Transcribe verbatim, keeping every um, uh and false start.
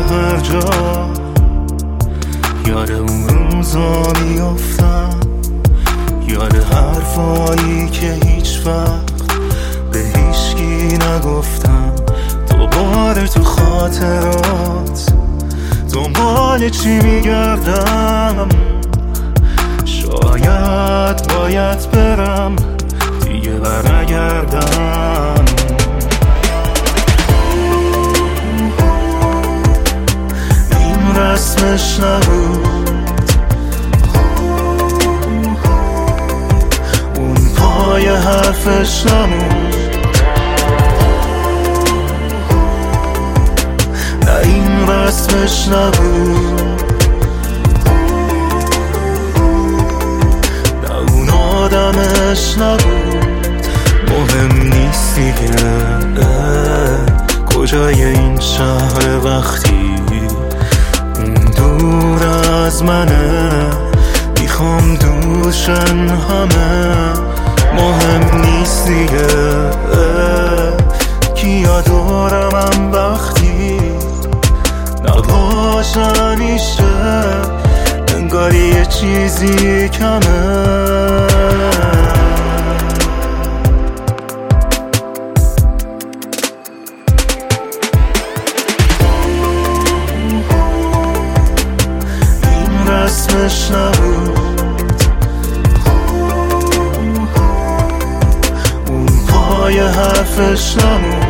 هر جا، یاد اون روزا میافتم، یاد حرفایی که هیچ وقت به هیچکی نگفتم. دوباره تو خاطرات دنبال چی میگردم؟ شاید باید برم دیگه برنگردم. این رسمش نبود، اون پای حرفش نمود. نه این رسمش نبود، نه اون آدمش نبود. مهم نیست دیگه کجای این شهر وقتی اون دور از منه. میخوام دوشن همه، مهم نیست دیگه کیا دورمم وقتی نباشن میشه. انگار یه چیزی کمه. رسمش نبود، اون پای حرفش نبود.